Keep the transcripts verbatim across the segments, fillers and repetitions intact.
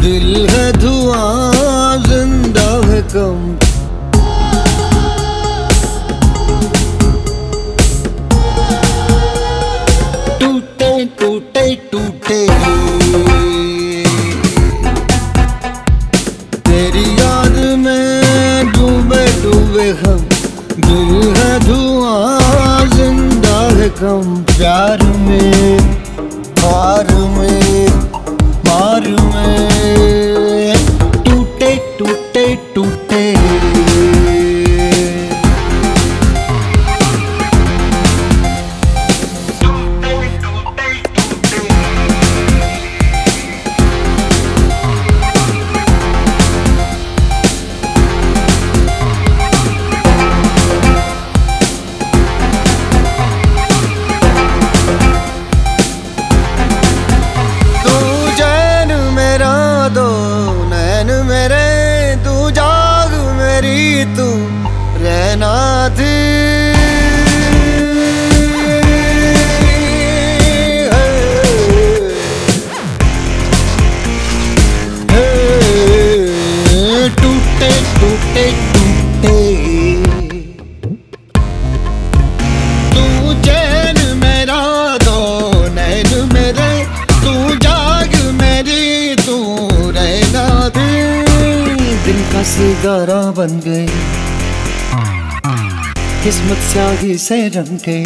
दिल है धुआं जिंदा है कम। टूटे टूटे टूटे तेरी याद में डूबे डूबे हम। दिल है धुआं जिंदा है कम। प्यार में हार में मार में टूटे टूटे टूटे। तू रहना थी टूटे टूटे टूटे। तू चैन मेरा दो नैन मेरे। तू जाग मेरी तू रहना थी। दिल का सितारा बन गए किस्मत स्याही से रंग के।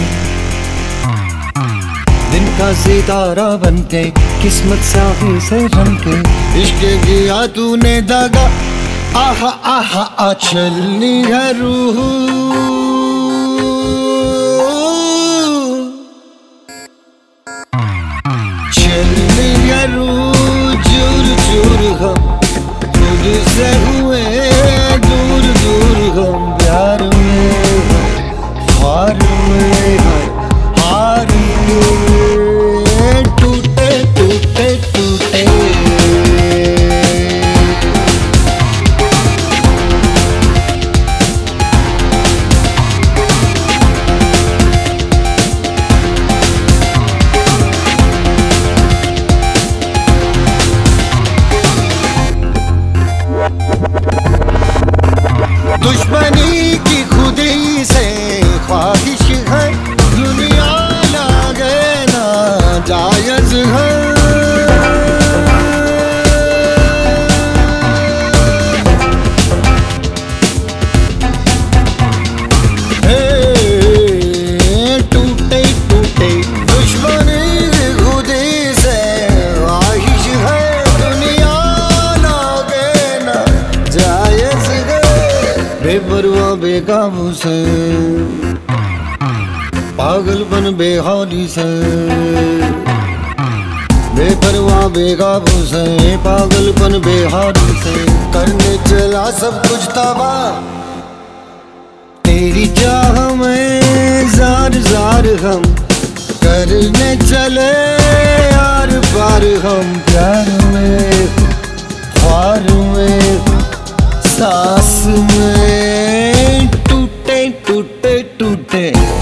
दिन का सितारा बन के किस्मत स्याही से रंग के। इश्क किया तूने दगा आहा आहा आ चलनी है रूह। चलनी है रूह चूर चूर हम। खुद से हुए दूर दूर हम। प्यार में हार में हार में टूटे टूटे टूटे। दुश्मनी की खुदी से ख्वाहिश है। दुनिया लागे ना जायज है। टूटे टूटे दुश्मनी की खुदी से ख्वाहिश है। दुनिया लागे ना जायज है। बेपरवाह बेकाबू से पागलपन बेहाली से। बेपरवाह बेकाबू से पागलपन बेहाली से। करने चला सब कुछ तबाह तेरी चाह में जार जार हम। करने चले यार पार हम। प्यार में ख्वार में सांस में टूटे टूटे टूटे।